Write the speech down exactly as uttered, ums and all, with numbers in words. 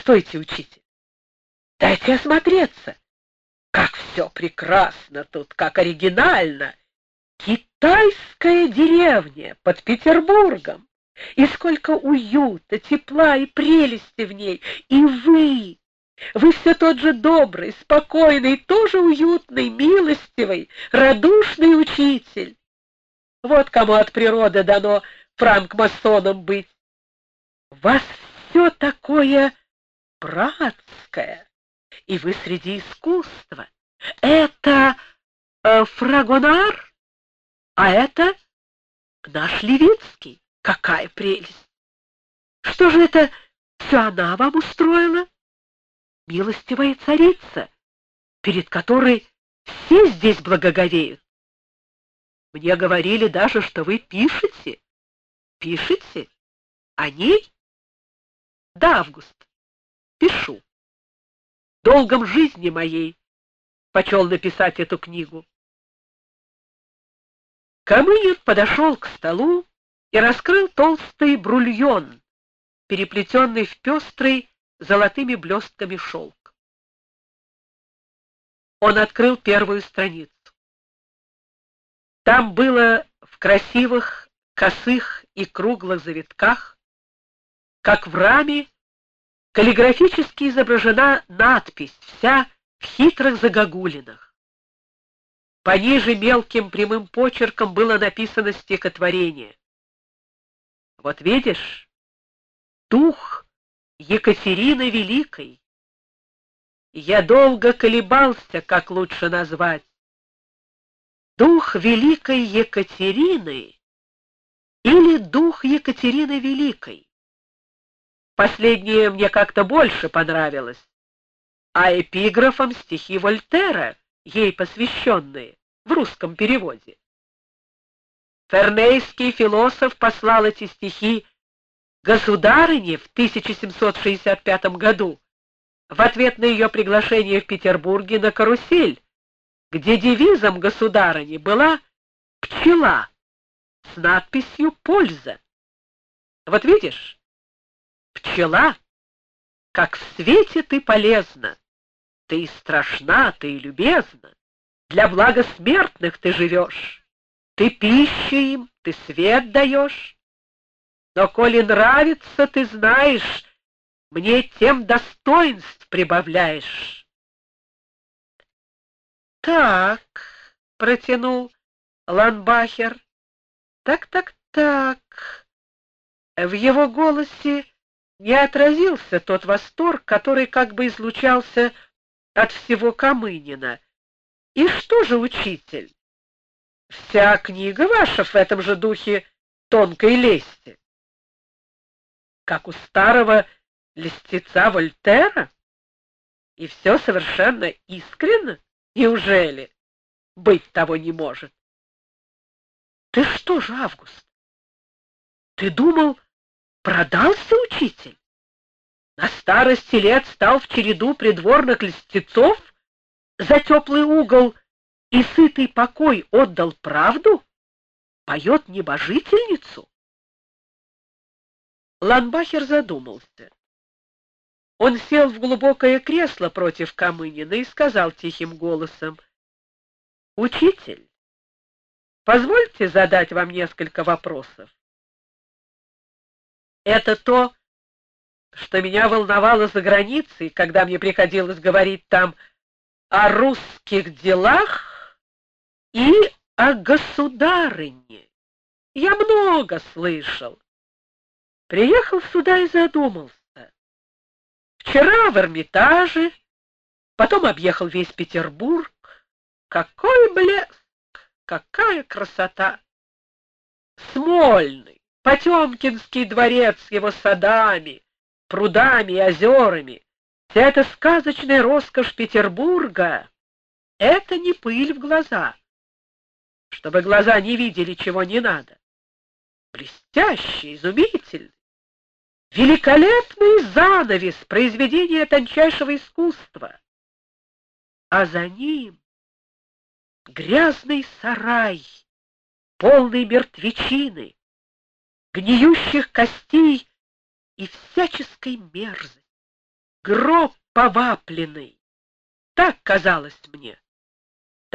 Постойте, учитель, дайте осмотреться. Как все прекрасно тут, как оригинально. Китайская деревня под Петербургом. И сколько уюта, тепла и прелести в ней. И вы, вы все тот же добрый, спокойный, тоже уютный, милостивый, радушный учитель. Вот кому от природы дано франкмасоном быть. У вас все такое братское, и вы среди искусства. Это э, Фрагонар, а это наш Левицкий. Какая прелесть! Что же это все она вам устроила? Милостивая царица, перед которой все здесь благоговеют. Мне говорили даже, что вы пишете. Пишете? О ней? Да, Август, пишу. Долгом жизни моей почел написать эту книгу. Камынин подошел к столу и раскрыл толстый брульон, переплетенный в пестрый золотыми блестками шелк. Он открыл первую страницу. Там было в красивых, косых и круглых завитках, как в раме, каллиграфически изображена надпись, вся в хитрых загогулинах. Пониже мелким прямым почерком было написано стихотворение. Вот видишь, дух Екатерины Великой. Я долго колебался, как лучше назвать. Дух Великой Екатерины или дух Екатерины Великой. Последнее мне как-то больше понравилось, а эпиграфом стихи Вольтера, ей посвященные, в русском переводе. Фернейский философ послал эти стихи государыне в тысяча семьсот шестьдесят пятом году в ответ на ее приглашение в Петербурге на карусель, где девизом государыни была пчела с надписью «Польза». Вот видишь, пчела, как в свете ты полезна, ты и страшна, ты и любезна, для блага смертных ты живешь, ты пищу им, ты свет даешь. Но коли нравится, ты знаешь, мне тем достоинств прибавляешь. Так, протянул Ланбахер. Так, так, так. В его голосе не отразился тот восторг, который как бы излучался от всего Камынина. И что же, учитель? Вся книга ваша в этом же духе тонкой лести. Как у старого льстеца Вольтера? И все совершенно искренно? Неужели? Быть того не может. Ты что же, Август? Ты думал, продался учитель? На старости лет стал в череду придворных льстецов, за теплый угол и сытый покой отдал правду? Поет небожительницу? Ланбахер задумался. Он сел в глубокое кресло против Камынина и сказал тихим голосом: «Учитель, позвольте задать вам несколько вопросов. Это то, что меня волновало за границей, когда мне приходилось говорить там о русских делах и о государыне. Я много слышал. Приехал сюда и задумался. Вчера в Эрмитаже, потом объехал весь Петербург. Какой блеск, какая красота! Смольный, Потемкинский дворец с его садами, прудами и озерами. Вся эта сказочная роскошь Петербурга — это не пыль в глаза, чтобы глаза не видели, чего не надо. Блестящий, изумительный, великолепный занавес произведения тончайшего искусства. А за ним грязный сарай, полный мертвечины, гниющих костей и всяческой мерзости, гроб повапленный. Так казалось мне.